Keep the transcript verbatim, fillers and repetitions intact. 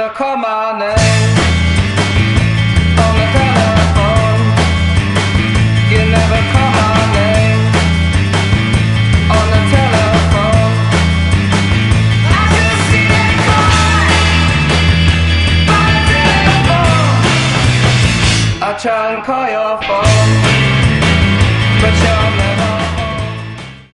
call my name on the telephone. You never call my name on the telephone. I just see that boy by the telephone. I try and call your phone.